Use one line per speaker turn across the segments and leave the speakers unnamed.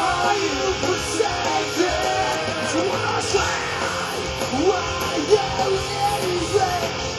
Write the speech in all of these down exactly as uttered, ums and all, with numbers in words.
Why you pretending to understand? Why you easy?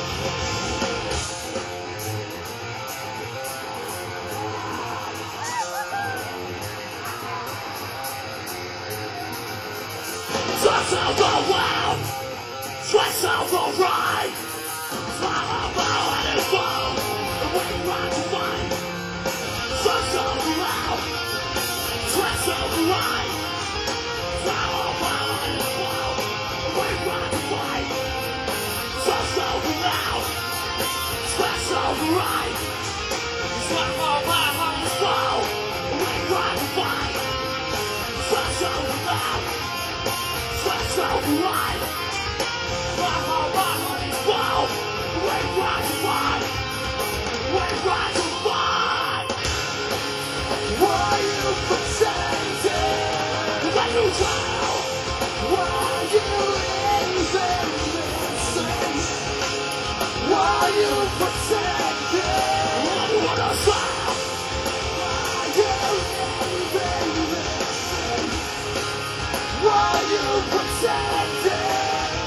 Twist of the world, twist of the right. Follow about and it's fall, and we run to fight. Twist of the world, twist of the right. Follow about and it's fall, and we run to fight. Twist of the world, twist of the right. Follow about and it's fall, and we run to fight. Twist of the world. Twist of the right. Follow about and it's fall. We run to fight. We run to fight. Why you pretending? When you tell, why you even listen? Why you pretending? When you wanna stop, why you even listen? Why you pretending?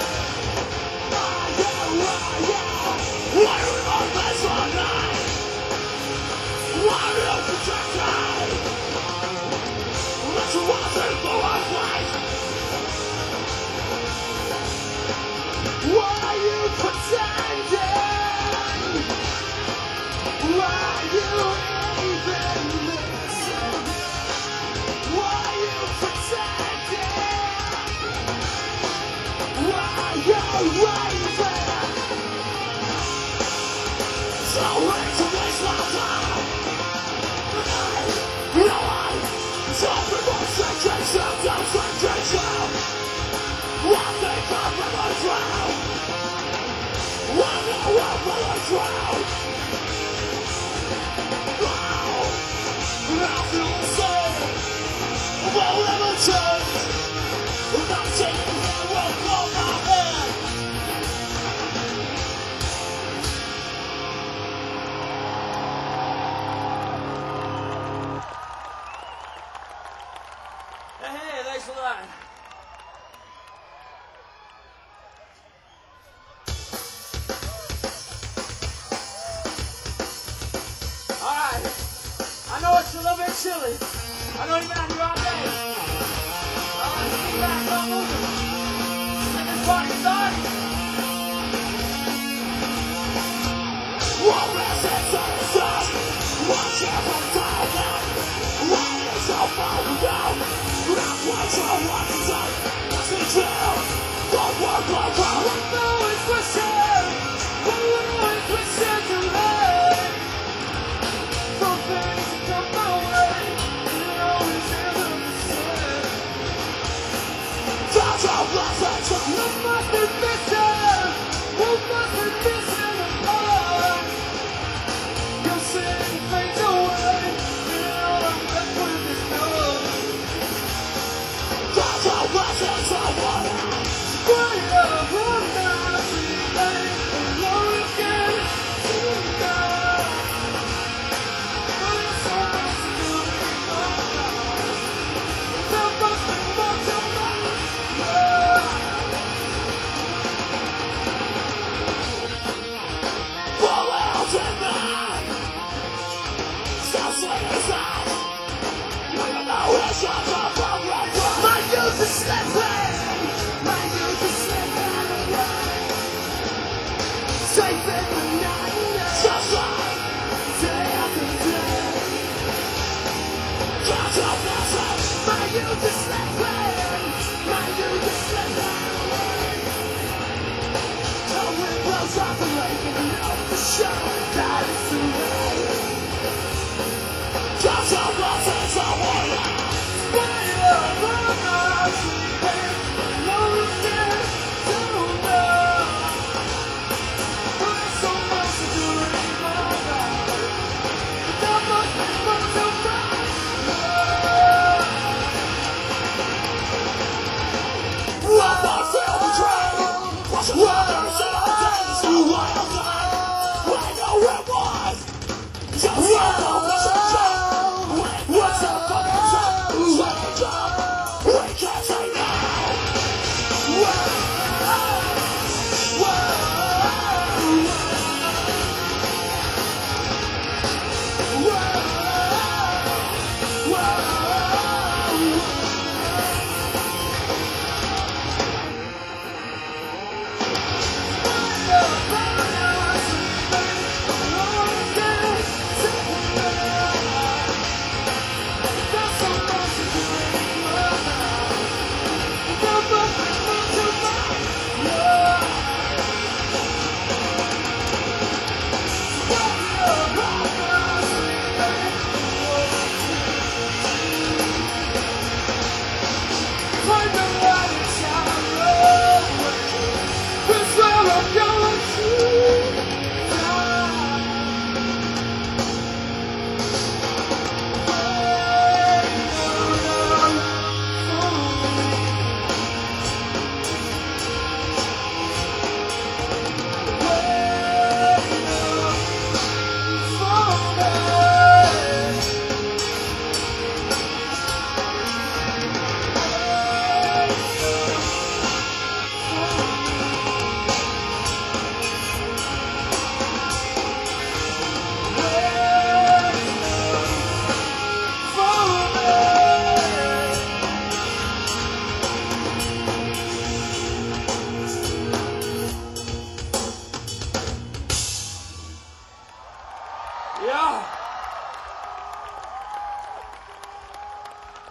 Why are we on this all night? Why are you protected? Let you walk into our life. Why are you pretending? Why you even listen? Why you pretending? Why you waving? So wait to waste my time. No, I don't people say yourself, don't say yourself. One thing I'm gonna drown. One know I'm gonna drown. Wow, I feel the same. Won't ever change. I'm taking the rope on my head. Hey, thanks a lot. Alright. I know it's a little bit chilly. I know you've been out here all day. Alright, let's get back on moving. Get this party started. One message on the side. One chance on the side. One is so far down. That's what I want to say. That's the truth. Don't work like that. I know it's for sure. I know it's for sure to learn. Some things come my way. You know it's never the same. That's our blessing. You must be missing. You must be missing the heart. You'll see things away. You know I'm left with this love. That's our blessing. Someone else.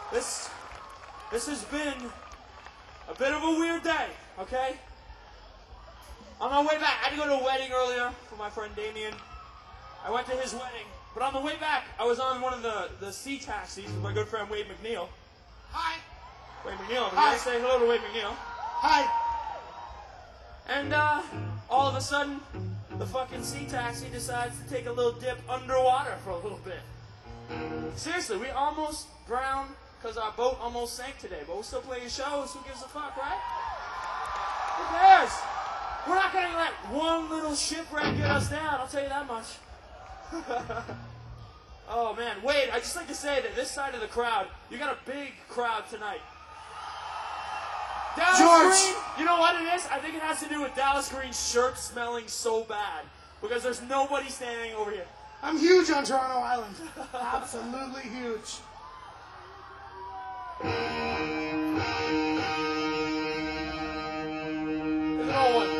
This, this has been a bit of a weird day, okay? On my way back, I had to go to a wedding earlier for my friend Damien. I went to his wedding, but on the way back, I was on one of the, the sea taxis with my good friend Wade McNeil.
Hi.
Wade McNeil,
Hi.
you say hello to Wade McNeil.
Hi.
And uh, all of a sudden, the fucking sea taxi decides to take a little dip underwater for a little bit. Seriously, we almost drowned because our boat almost sank today, but we're still playing shows. Who gives a fuck, right? Who cares? We're not going to let one little shipwreck get us down, I'll tell you that much. Oh, man. Wade, I'd just like to say that this side of the crowd, you got a big crowd tonight. Dallas
George!
Green, you know what it is? I think it has to do with Dallas Green's shirt smelling so bad. Because there's nobody standing over here.
I'm huge on Toronto Island. Absolutely huge.
There's no one.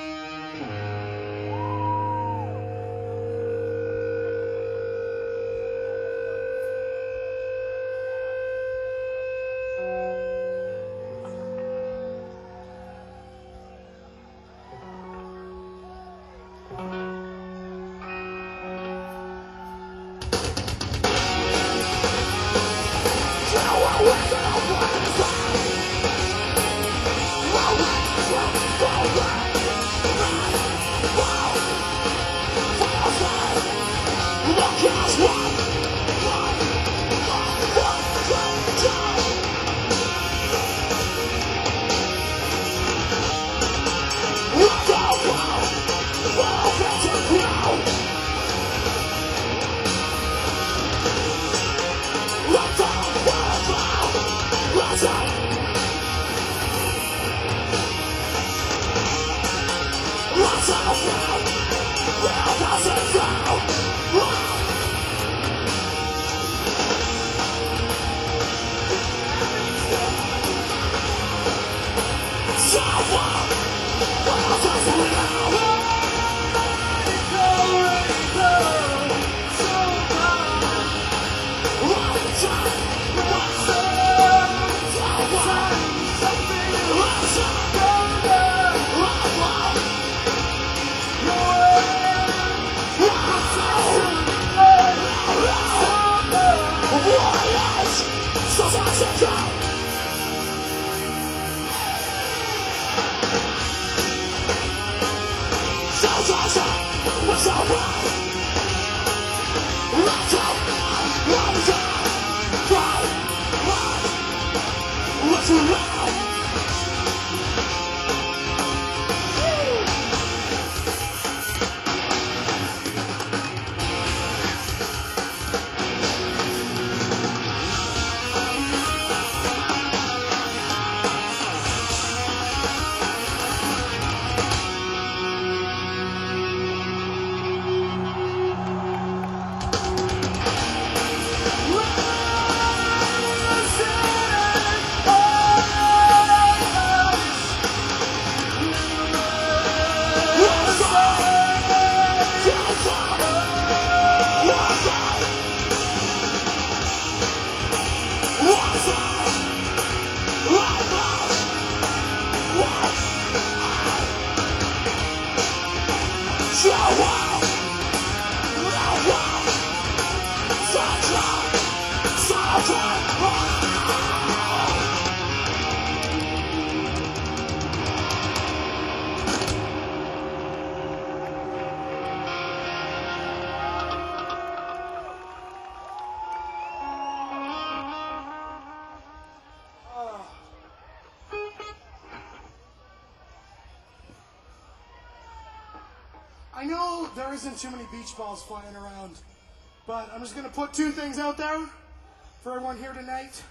I know there isn't too many beach balls flying around, but I'm just going to put two things out there for everyone here tonight.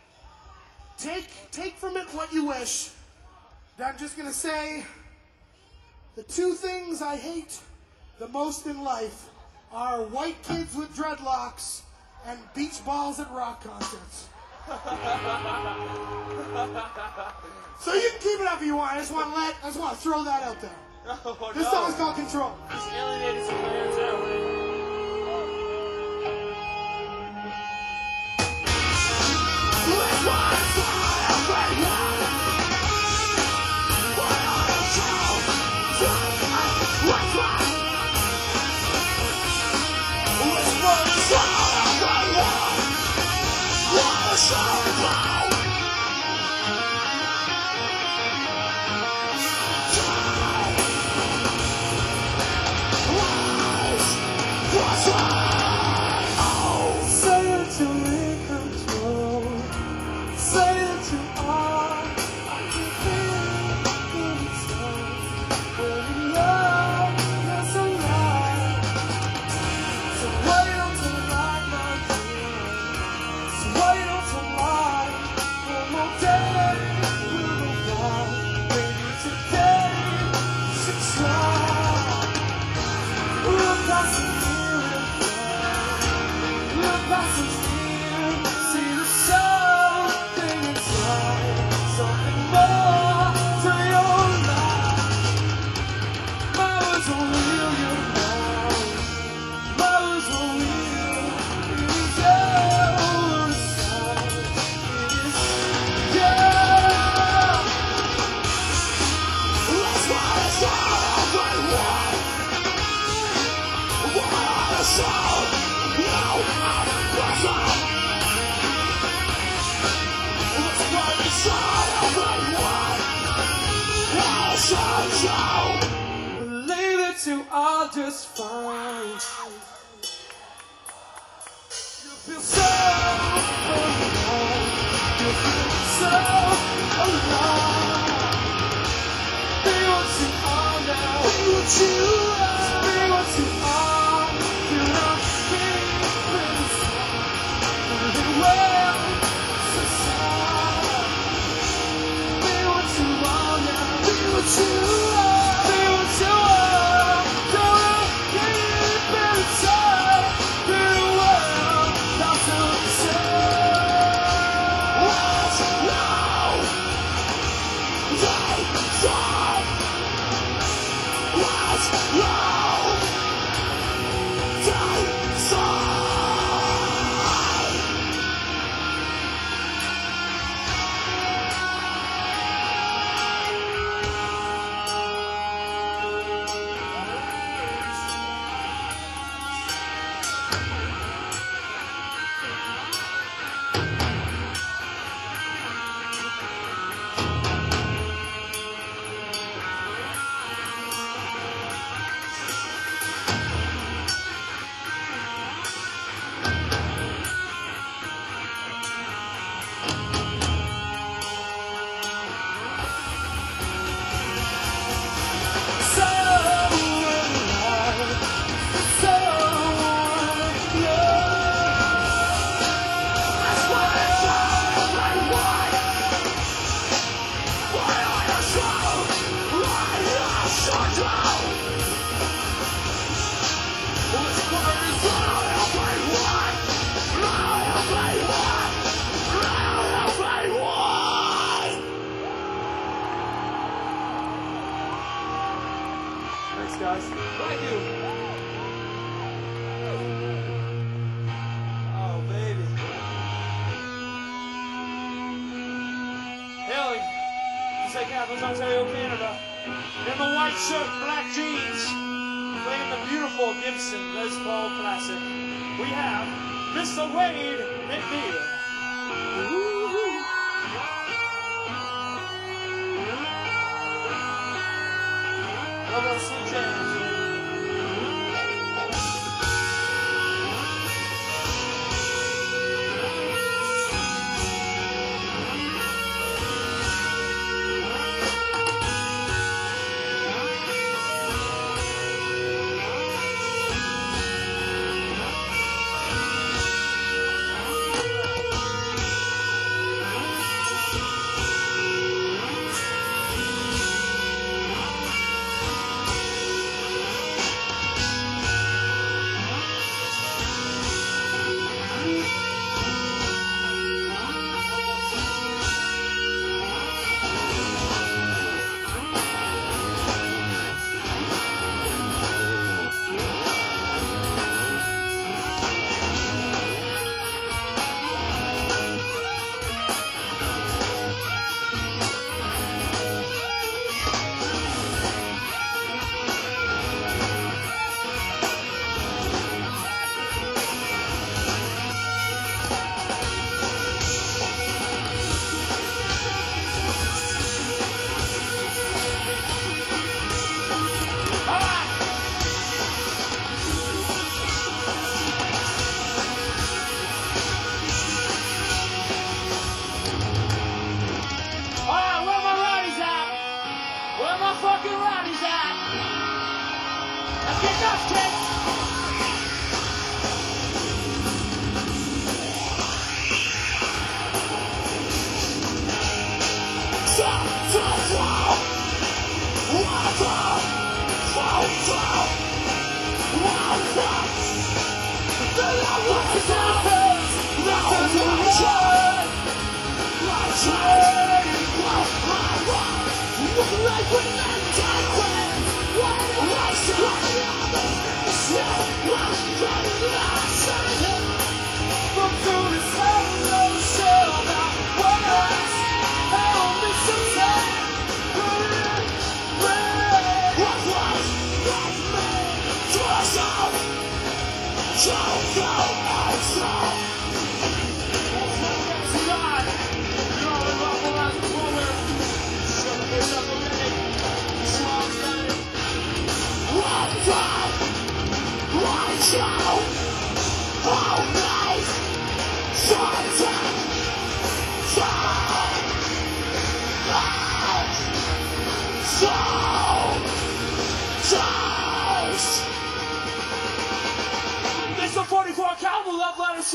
Take, take from it what you wish. I'm just going to say the two things I hate the most in life are white kids with dreadlocks and beach balls at rock concerts. So you can keep it up if you want. I just want to let, I just want to throw that out there.
Oh,
This
no.
song's called Control.
He's alienated some fans there, Wade. are just fine. You feel so alive. You feel so alive. Be what you are now. Be what you are. Be what you are. Do not keep it inside. The world so sad. Be what you are now. Be what you are. Be what you are. Don't keep it inside. The world that's so sad.
What's now? Don't stop. What's now? Don't stop.
So alive. So
That's what I saw. Why? Why are you so? Why are you so down? What's going on? Why? Why? Why? Why? Why? Why?
Thanks, guys. Thank you. Oh, baby. Hailing from Saint Catharines, Ontario, Canada. In the white shirt, black jeans, playing the beautiful Gibson Les Paul Classic, we have Mister Wade McNeil. Love those sweet jams. Fucking Roddy's at. Let's get nuts, kids.
Like when I'm done with, what am I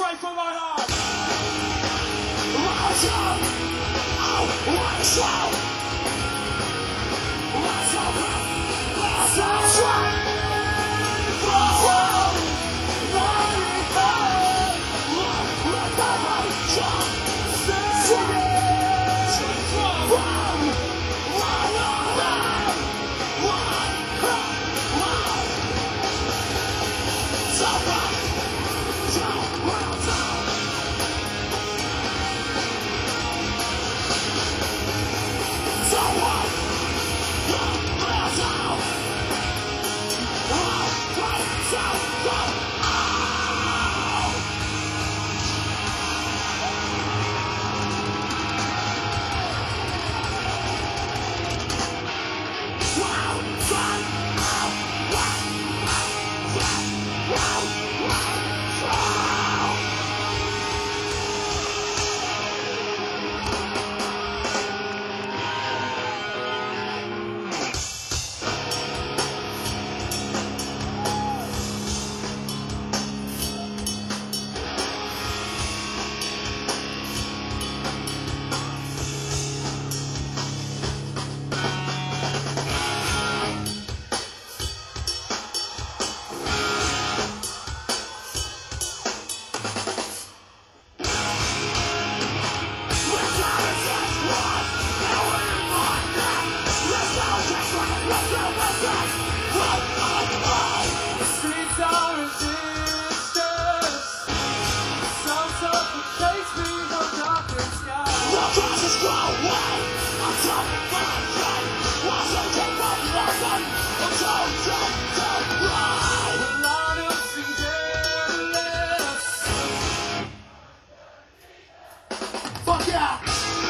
right from my heart.
Rise up, oh, rise up. Rise up, rise up, rise up. Fuck yeah!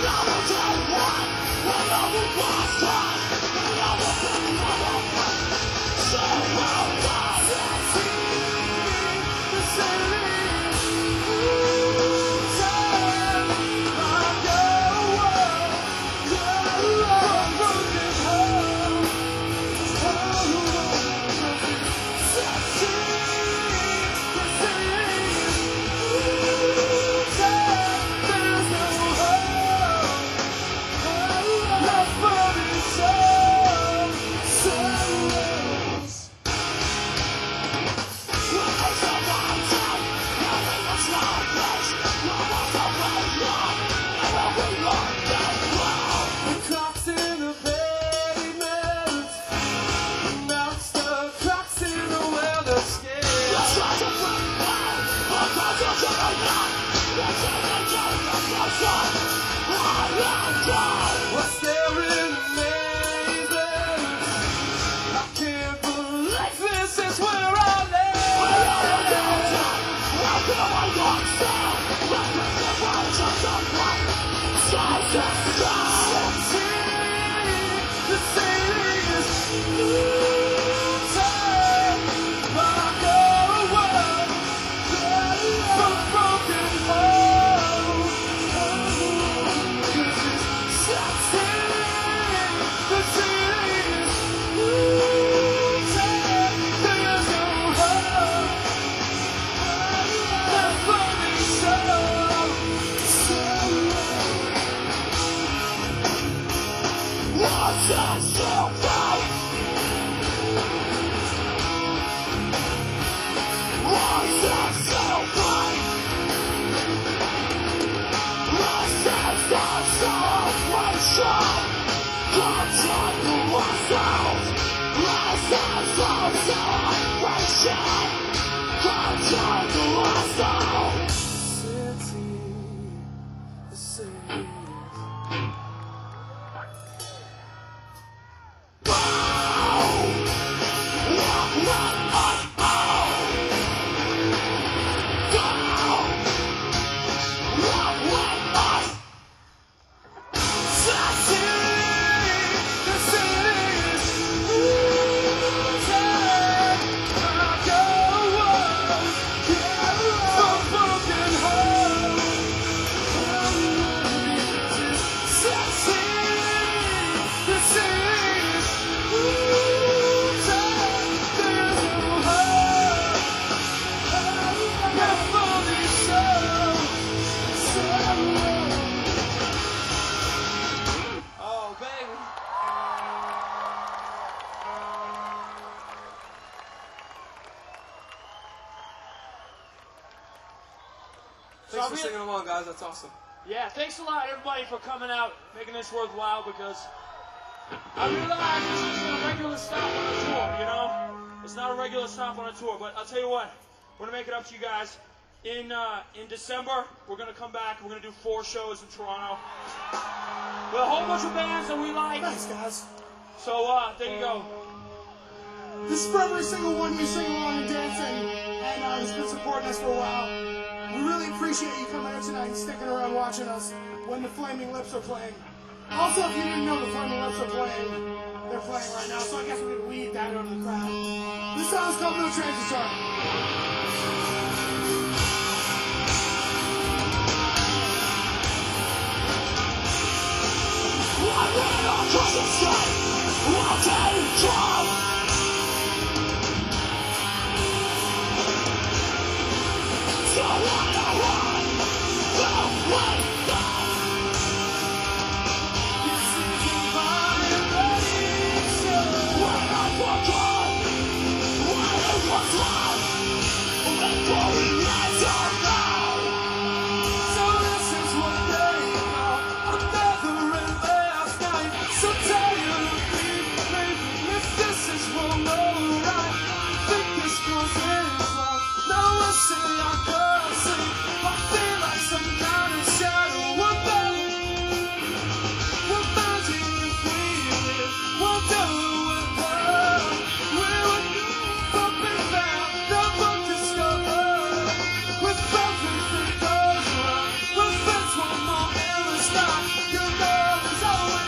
What's there in amazement? I can't believe this is where I
uh,
for
really,
singing along, guys. That's awesome.
yeah, thanks a lot, everybody, for coming out, making this worthwhile, because I realize this isn't a regular stop on a tour, you know? It's not a regular stop on a tour, but I'll tell you what, we're going to make it up to you guys. In uh, in December, we're going to come back. We're going to do four shows in Toronto with a whole bunch of bands that we like.
Thanks, guys.
So, uh, there you go.
This is for every single one you sing along and dancing, and uh, who's been supporting us for a while. We really appreciate you coming out tonight and sticking around watching us when the Flaming Lips are playing. Also, if you didn't know, the Flaming Lips are playing, they're playing right now, so I guess we're going to weed that out of the crowd. This song's called No Transit Time.
Across the sky, one day drop. So wanna run, away from. This isn't my revolution. When I forgot what it was like, before we let our now. So this is what they call another and last night. So tired of being made. If this is wrong, alright. Think this goes in wrong. Now I say I can't see. I feel like some kind of shadow. We're bound. We're bounding if we live. We'll do it hard. We would up and found. Never discovered. With everything goes wrong. We're friends one more endless time. Your love is always.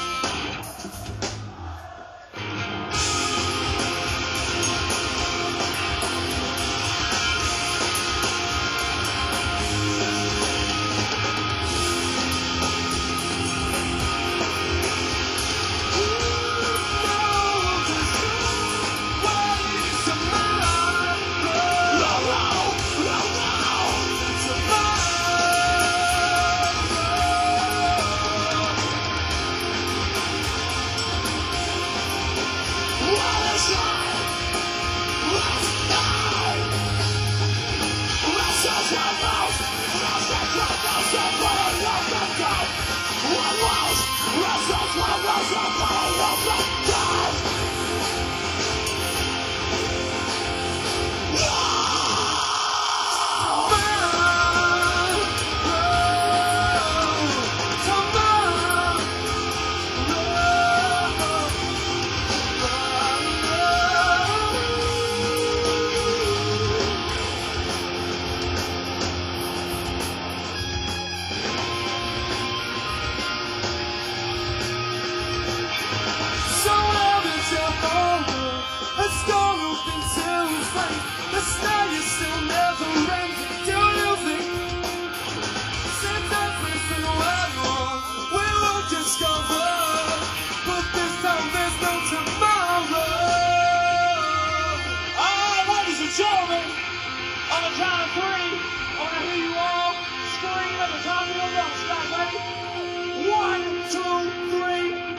Gentlemen, on the count of three, I want to hear you all scream at the top of your lungs. Guys, ready? One, two, three.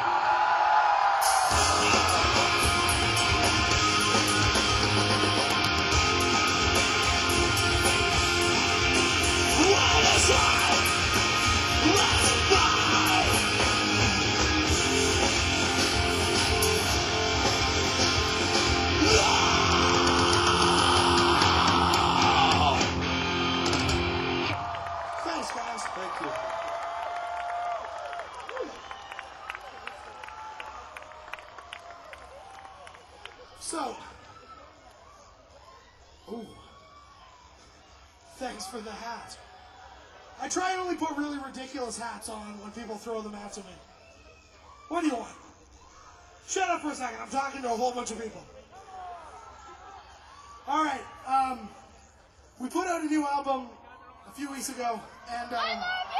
Thanks, guys.
Thank you.
So, ooh, thanks for the hat. I try and only put really ridiculous hats on when people throw them out to me. What do you want? Shut up for a second. I'm talking to a whole bunch of people. All right. Um, we put out a new album a few weeks ago, and um,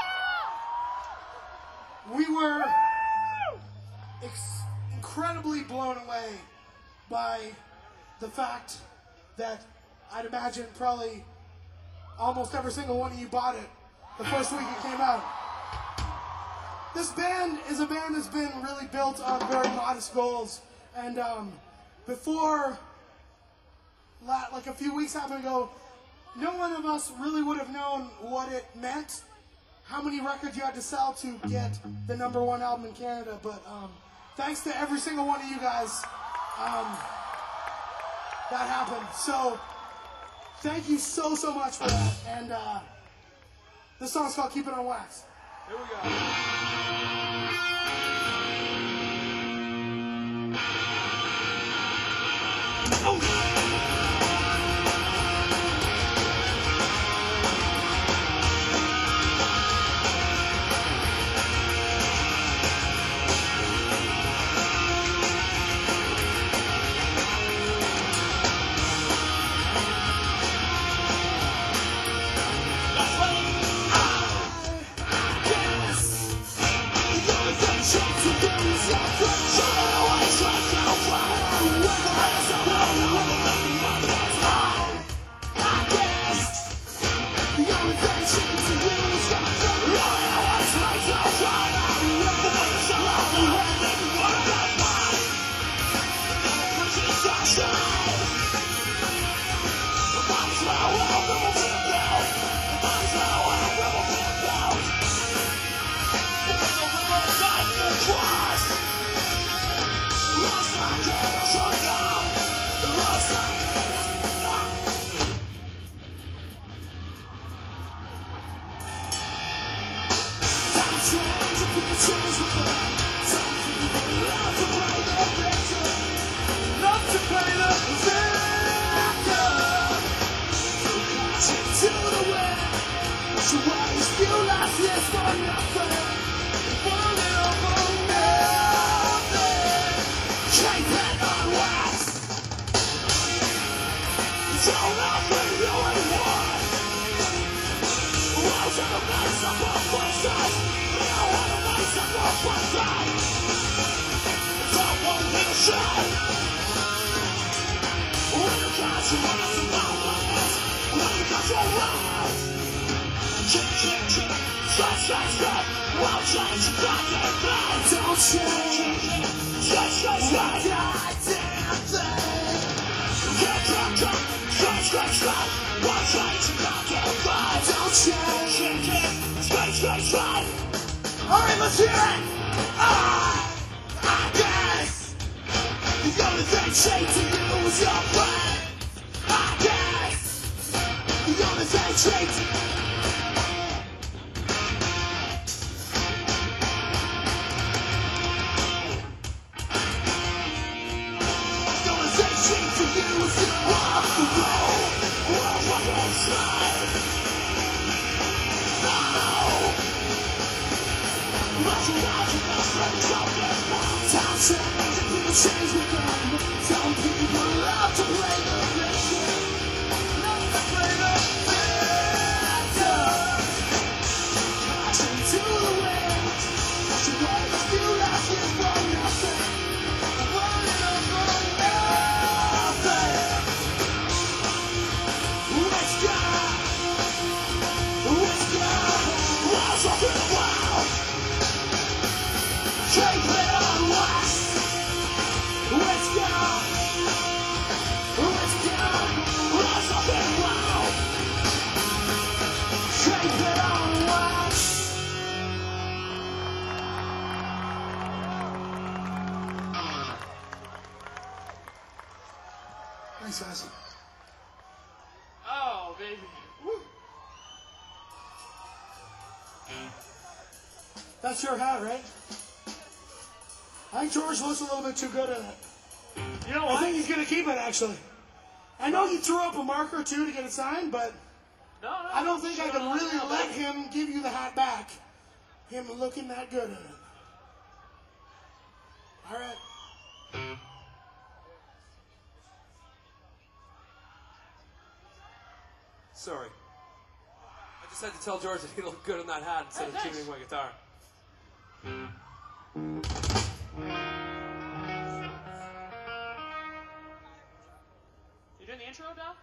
we were ex- incredibly blown away by the fact that I'd imagine probably almost every single one of you bought it the first week it came out. This band is a band that's been really built on very modest goals, and um, before, la- like a few weeks happened ago, no one of us really would have known what it meant, how many records you had to sell to get the number one album in Canada. But um, thanks to every single one of you guys, um, that happened. So thank you so, so much for that. And uh, this song's called Keep It On Wax.
Here we go.
Oh! Alright, let's hear it! Ah, I guess the only thing changing you is your brain. I guess the only thing changing. The only thing changing you is your walk the road. What was inside? Time change, people change with them. Some people love to play the victim. Love to play the victim. Crashing to the wind. Watch your words feel like it's for nothing. Running up for nothing. Let's go. Let's go. Rise up in the wild. Keep it on wax. Let's go. Let's go. Rise up and wow. Keep it on wax. Thanks, guys.
Oh, baby. Woo.
That's your hat, right? I think George looks a little bit too good at it.
You know
I
what?
think he's going to keep it, actually. I know he threw up a marker, too, to get it signed, but
No, no.
I don't think I
Shut
can
up.
really let him give you the hat back. Him looking that good at it. All right.
Sorry. I just had to tell George that he looked good in that hat instead
Hey,
of
thanks.
tuning my guitar.
You doing the intro, Dal?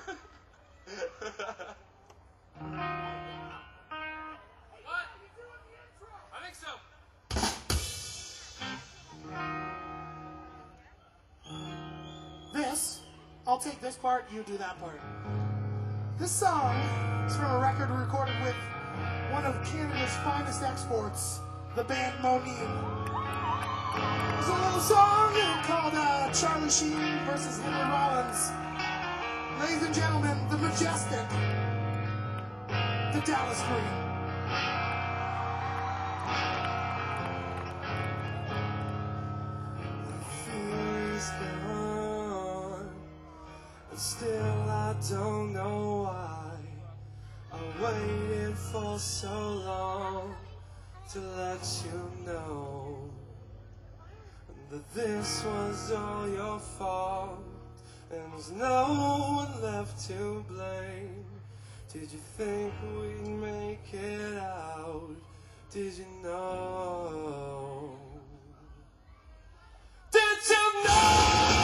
What? I think so.
This, I'll take this part, you do that part. This song is from a record recorded with one of Canada's finest exports, the band Moneen. There's a little song called uh, Charlie Sheen versus Henry Rollins. Ladies and gentlemen, the majestic, the Dallas Green.
Still I don't know why I waited for so long to let you know that this was all your fault and there's no one left to blame. Did you think we'd make it out? Did you know? Did you know?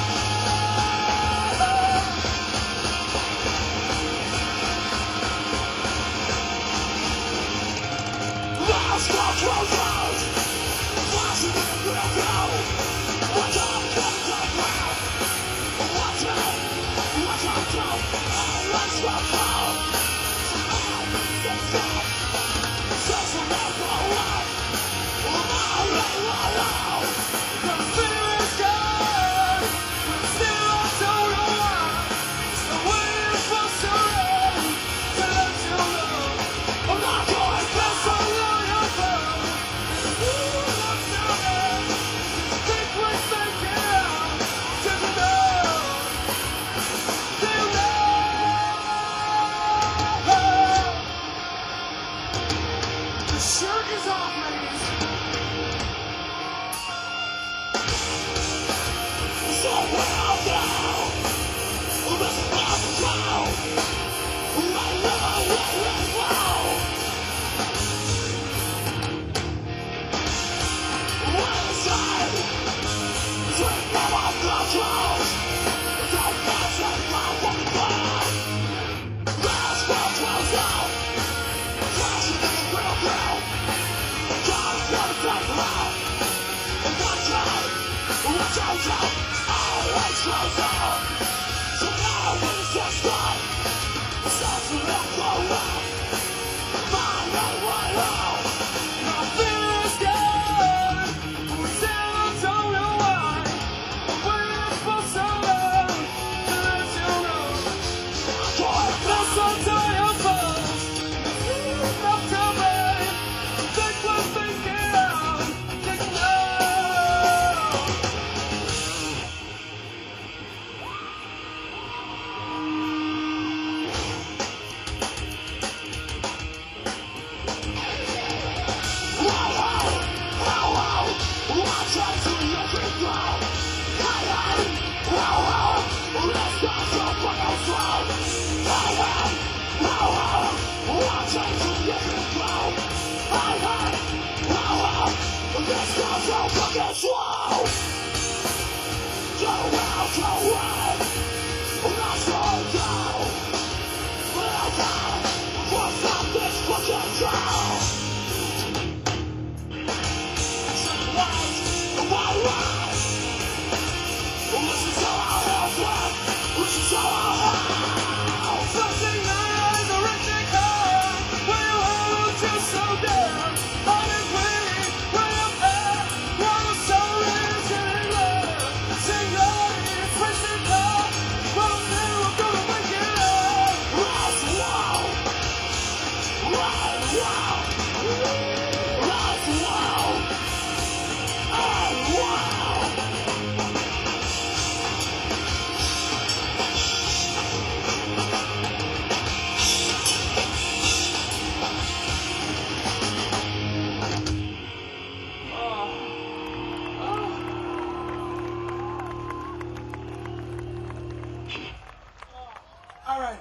All right,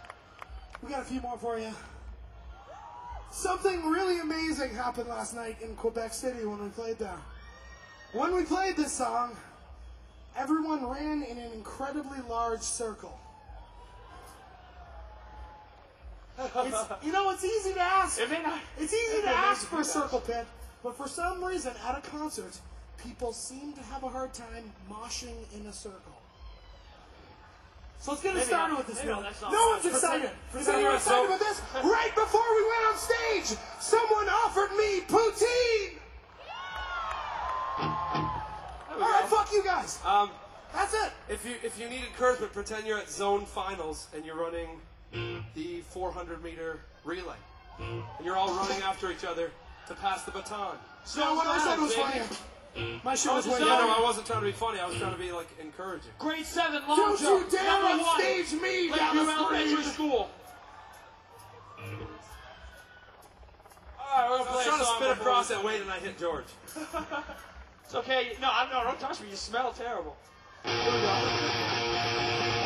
we got a few more for you. Something really amazing happened last night in Quebec City when we played there. When we played this song, everyone ran in an incredibly large circle. It's, you know, it's easy to ask.
It may not.
It's easy
it
to
may
ask
not
for a
be
circle pit, but for some reason, at a concert, people seem to have a hard time moshing in a circle. So let's get it
Maybe
started
not.
with this
Maybe
film.
not. That's not
No
right.
one's excited. Is
Pretend
anyone
you're
excited
so-
about this? Right before we went on stage, someone offered me poutine. All right, fuck you guys.
Um,
That's it.
if you if you need encouragement, pretend you're at zone finals and you're running the four hundred meter relay, and you're all running after each other to pass the baton.
No, what I said was
baby.
funnier. My shit was way
No,
Yeah, no,
better.
I wasn't trying to be funny. I was trying to be like encouraging.
Grade seven long
Don't you
jump.
dare
number one.
upstage me down
Lakeview
the
Elementary
street.
School. Alright, we're gonna
I was
play
trying
a
to
song
spin
before
across
we-
that weight and I hit George.
It's okay. No, I'm no, don't touch me. You smell terrible. Here we go.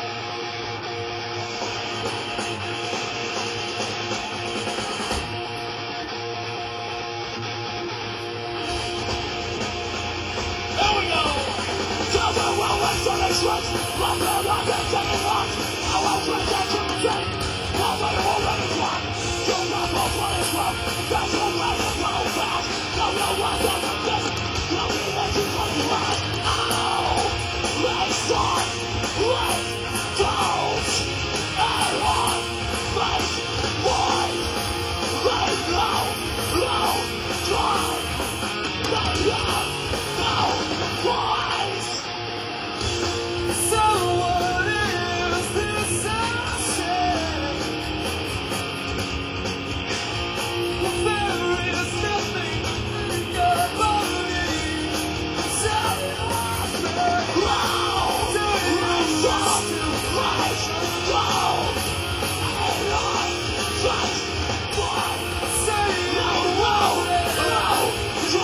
Here we go! Tell the world what's on the truth. My blood I've been taking off. I won't pretend to be fake. Nobody will let it run. You'll not know what it's from. That's the way to go fast. No, no one's on the best. No need that you want to run. Oh! Let's start. Let's go! And on. Face. Boys. Let go. Low. Try. Let go. No. Boys.
So what is this I say? There is nothing in your body. So I say, say no, no,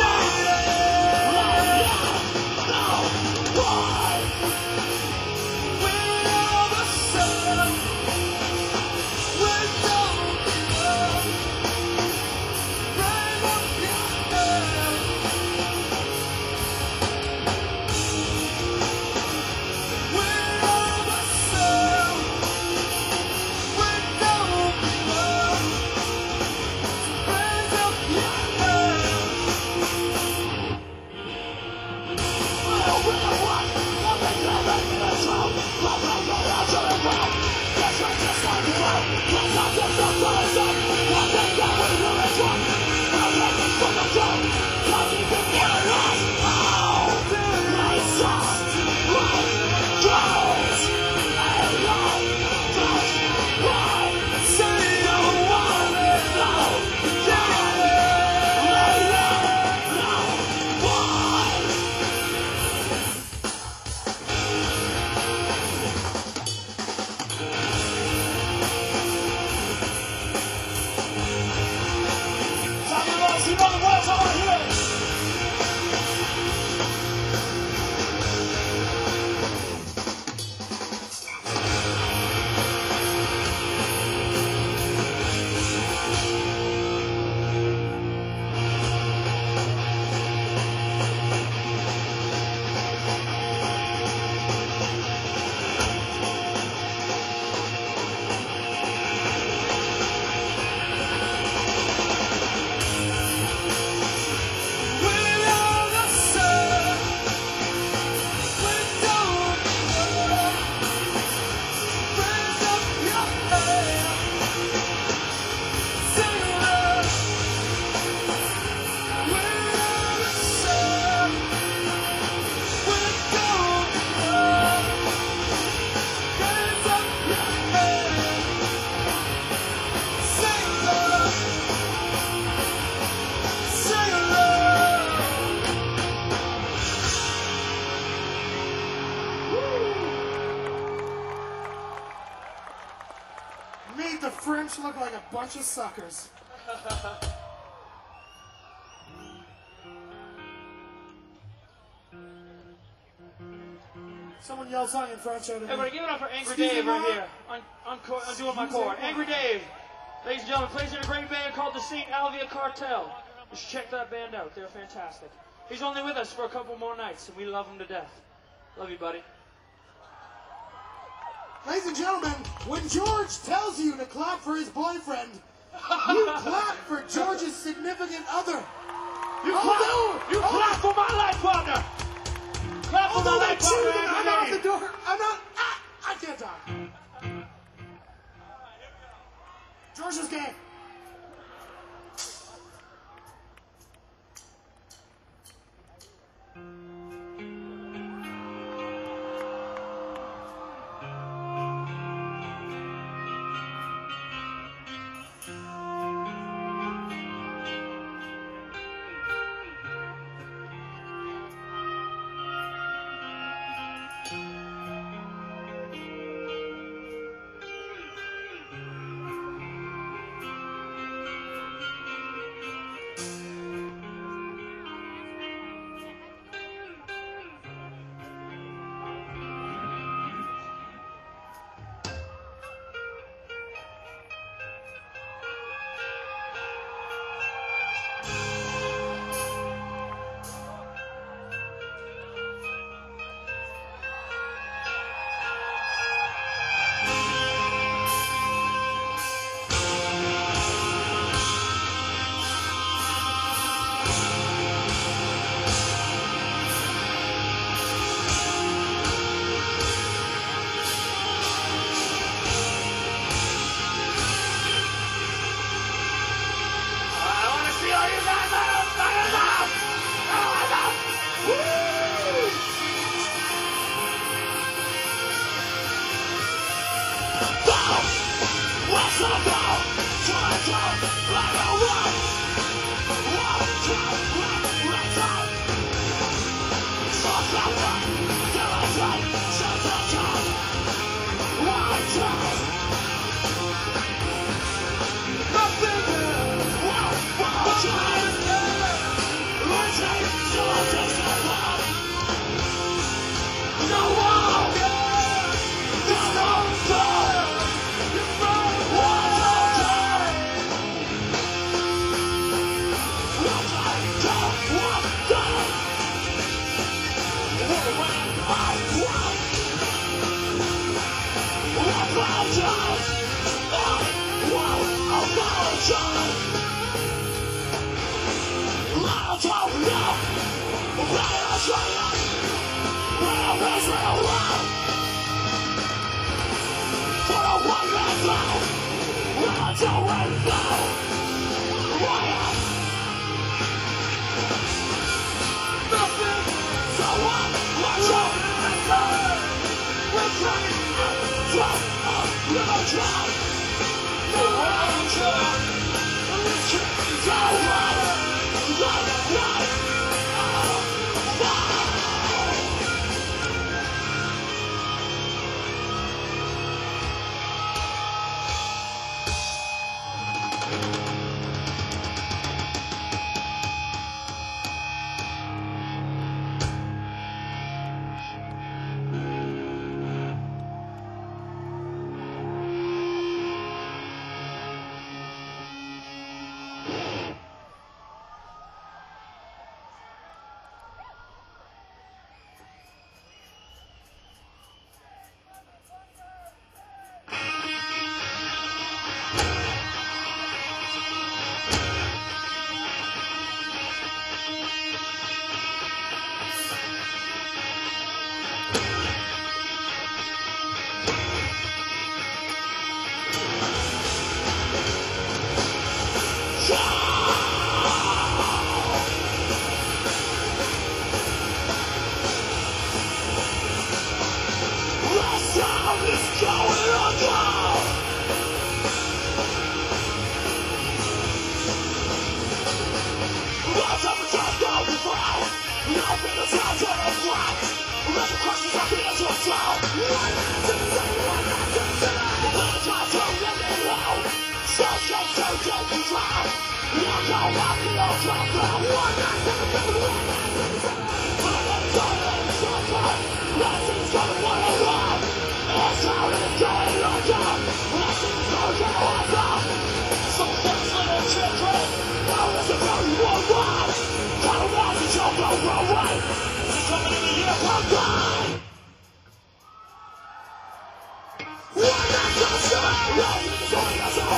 we're the sun. We don't belong. Rain up your head. We're the sun. We don't belong. Raise up your head. Say you want it.
You know the words I want to hear.
Made the French look like a bunch of suckers. Someone yell something in French out of
Everybody,
me.
give it up for Angry
Excuse
Dave
me,
right
Mom?
here. I'm, I'm, co- I'm doing my chord. Angry Dave, ladies and gentlemen, plays in a great band called the Saint Alvia Cartel. You should check that band out. They're fantastic. He's only with us for a couple more nights, and we love him to death. Love you, buddy.
Ladies and gentlemen, when George tells you to clap for his boyfriend, you clap for George's significant other.
You
Although-
clap, you clap for my life partner. Clap for my
Although
life
that
partner,
tune, I'm out
Angry
the
Dave.
door. I'm not. Ah, I can't get done. George's game.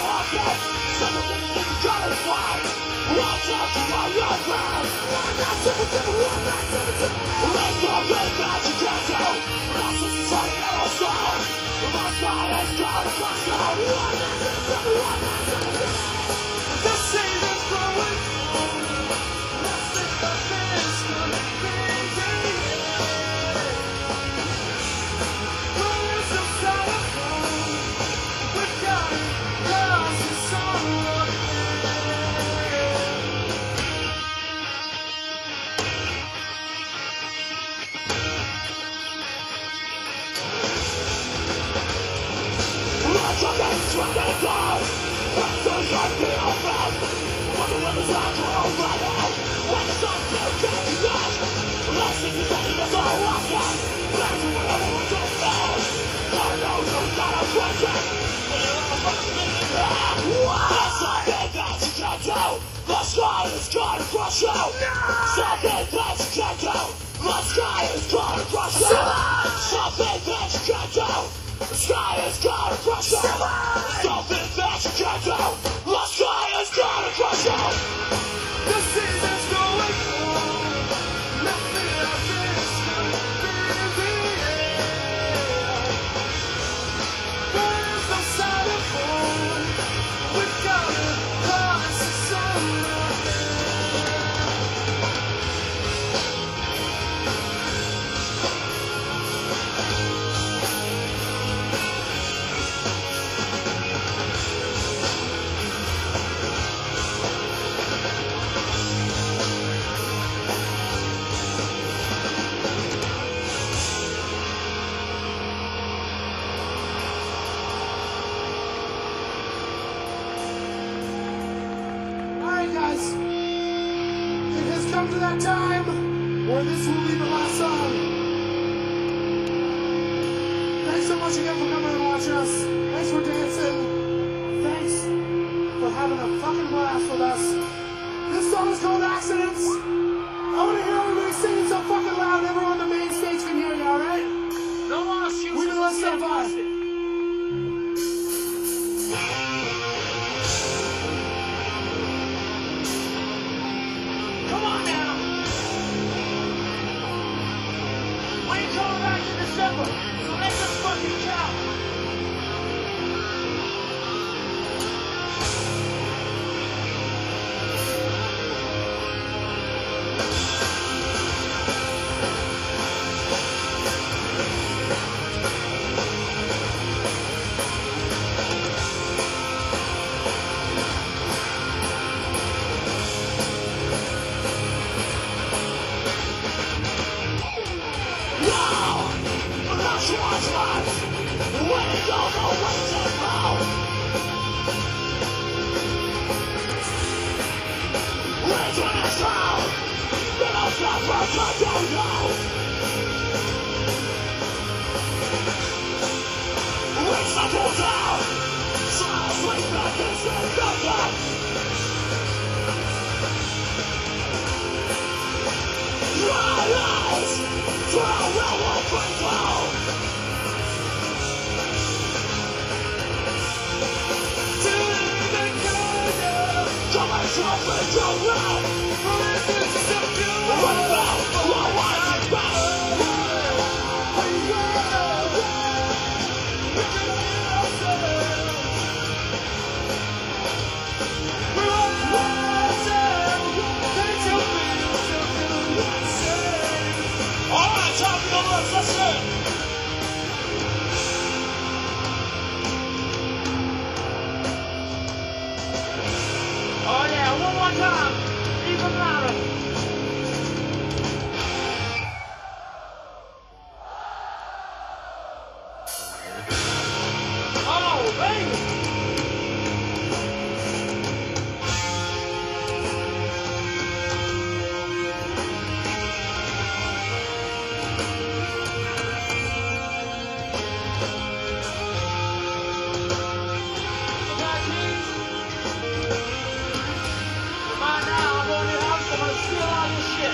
Watch out for your ground.
to that time where this will be the last song. Thanks so much again for coming and watching us. Thanks for dancing. Thanks for having a fucking blast with us. This song is called Accidents. I want to hear everybody singing so fucking loud everyone on the main stage can hear you, alright?
No more excuses.
We do
Let's
this
get
so far.
busted. Come on now. We ain't coming back in December, so make this fucking count. Oh yeah, one more time. Even louder. Oh, baby. Right now, I'm going to your house. I'm going to steal all your shit.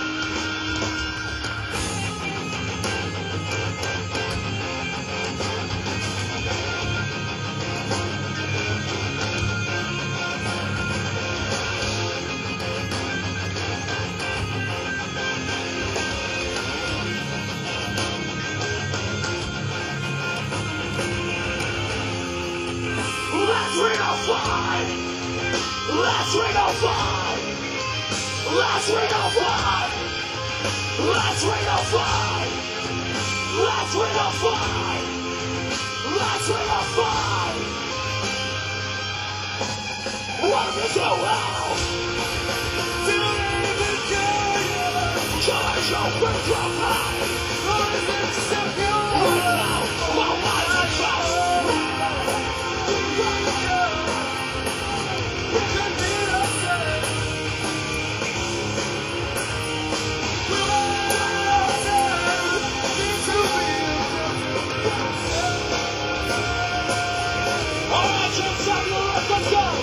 Let's ring a fire! Let's ring a fire! Let's ring a fire! Let's ring a fire! Let's ring a fire! Let's ring a fire! What if it's so loud? Charge your breath from high! What is it so good? Right now, my life is fast! Let's go!